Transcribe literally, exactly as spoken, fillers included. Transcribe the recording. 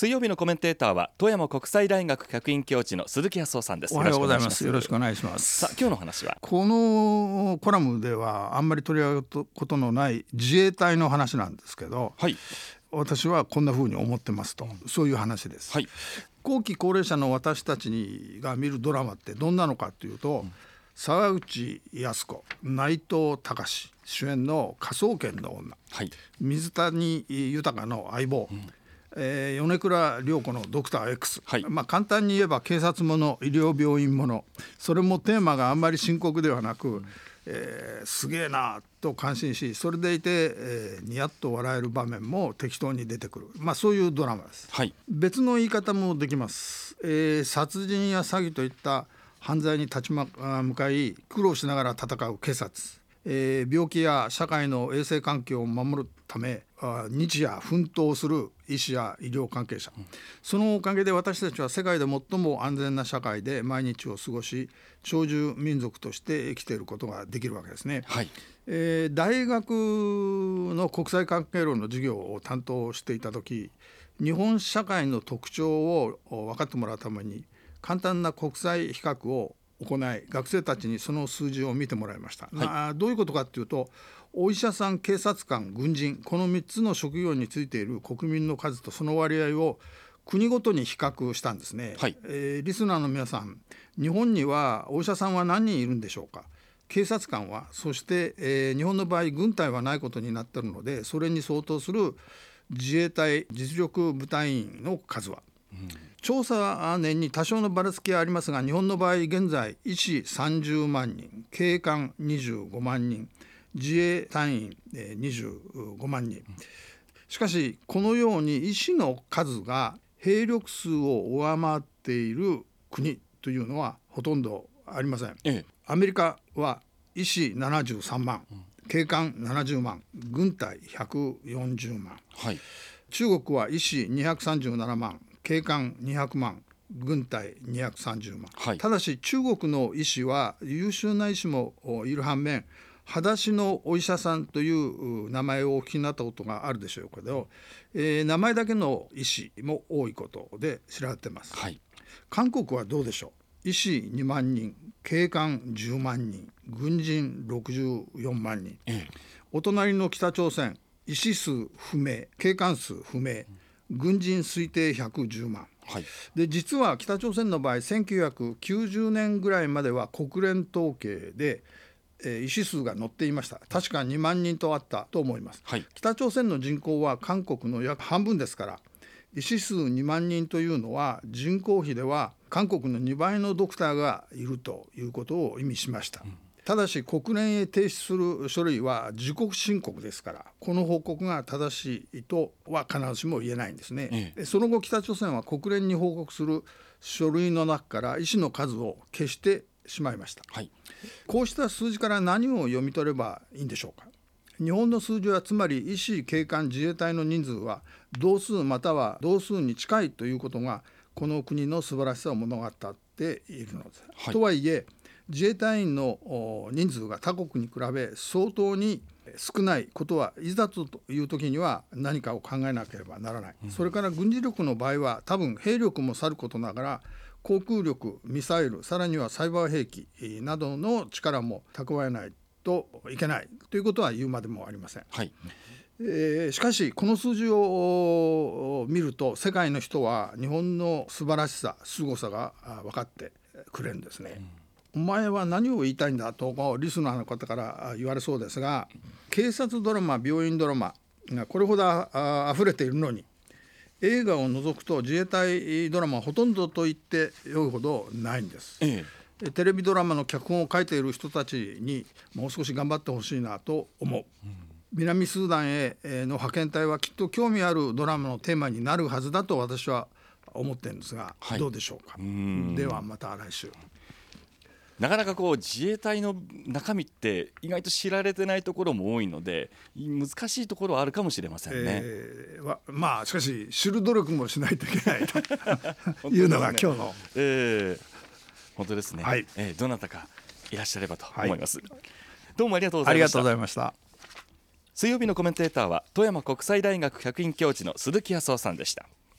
水曜日のコメンテーターは富山国際大学客員教授の鈴木康夫さんです。 おはようございます。よろしくお願いします。 さあ今日の話は、 このコラムではあんまり取り上げることのない自衛隊の話なんですけど、 はい、 私はこんな風に思ってますと、そういう話です。 はい、 後期高齢者の私たちにが見るドラマってどんなのかというと、うん、沢口靖子、内藤隆主演の科捜研の女、はい、水谷豊の相棒、うん、えー、米倉涼子のドクター X、はい、まあ、簡単に言えば警察もの、医療病院もの、それもテーマがあんまり深刻ではなく、うん、えー、すげえなと感心し、それでいて、えー、ニヤッと笑える場面も適当に出てくる、まあ、そういうドラマです。はい、別の言い方もできます。えー、殺人や詐欺といった犯罪に立ち向かい苦労しながら戦う警察、えー、病気や社会の衛生環境を守るため日夜奮闘する医師や医療関係者、うん、そのおかげで私たちは世界で最も安全な社会で毎日を過ごし、長寿民族として生きていることができるわけですね。はい、えー、大学の国際関係論の授業を担当していた時、日本社会の特徴を分かってもらうために簡単な国際比較を行い、学生たちにその数字を見てもらいました。はい、まあ、どういうことかというと、お医者さん、警察官、軍人、このみっつの職業についている国民の数とその割合を国ごとに比較したんですね。はい、えー、リスナーの皆さん、日本にはお医者さんは何人いるんでしょうか。警察官は、そして、えー、日本の場合軍隊はないことになっているので、それに相当する自衛隊実力部隊員の数は、うん、調査年に多少のばらつきはありますが、日本の場合現在医師さんじゅうまんにん、警官にじゅうごまんにん、自衛隊員にじゅうごまんにん。しかしこのように医師の数が兵力数を上回っている国というのはほとんどありません。ええ、アメリカは医師ななじゅうさんまん、警官ななじゅうまん、軍隊ひゃくよんじゅうまん、はい、中国は医師にひゃくさんじゅうななまん、警官にひゃくまん、軍隊にひゃくさんじゅうまん、はい、ただし中国の医師は優秀な医師もいる反面、裸足のお医者さんという名前をお聞きになったことがあるでしょうけど、えー、名前だけの医師も多いことで知られています。はい、韓国はどうでしょう。医師にまんにん、警官じゅうまんにん、軍人ろくじゅうよんまんにん、ええ、お隣の北朝鮮、医師数不明、警官数不明、軍人推定ひゃくじゅうまん、はい、で実は北朝鮮の場合せんきゅうひゃくきゅうじゅうねんぐらいまでは国連統計で、えー、医師数が載っていました。確かにまんにんとあったと思います。はい、北朝鮮の人口は韓国の約半分ですから、医師数にまんにんというのは人口比では韓国のにばいのドクターがいるということを意味しました。うん、ただし国連へ提出する書類は自己申告ですから、この報告が正しいとは必ずしも言えないんですね。ええ、その後北朝鮮は国連に報告する書類の中から医師の数を消してしまいました。はい、こうした数字から何を読み取ればいいんでしょうか。日本の数字はつまり医師、警官、自衛隊の人数は同数または同数に近いということがこの国の素晴らしさを物語っているのです。はい、とはいえ自衛隊員の人数が他国に比べ相当に少ないことはいざという時には何かを考えなければならない。うん、それから軍事力の場合は多分兵力もさることながら航空力、ミサイル、さらにはサイバー兵器などの力も蓄えないといけないということは言うまでもありません。はい、えー、しかしこの数字を見ると世界の人は日本の素晴らしさ、凄さが分かってくれるんですね。うん、お前は何を言いたいんだとリスナーの方から言われそうですが、警察ドラマ、病院ドラマがこれほどあ溢れているのに、映画を除くと自衛隊ドラマはほとんどと言ってよいほどないんです。ええ、テレビドラマの脚本を書いている人たちにもう少し頑張ってほしいなと思う。うん、南スーダンへの派遣隊はきっと興味あるドラマのテーマになるはずだと私は思ってるんですが、はい、どうでしょうか。うーん、ではまた来週。 なかなかこう自衛隊の中身って意外と知られてないところも多いので難しいところはあるかもしれませんね。 えー、まあしかし知る努力もしないといけないというのが今日の、 えー、本当ですね。はい、えー、どなたかいらっしゃればと思います。はい、どうもありがとうございました。 ありがとうございました。 水曜日のコメンテーターは富山国際大学客員教授の鈴木康夫さんでした。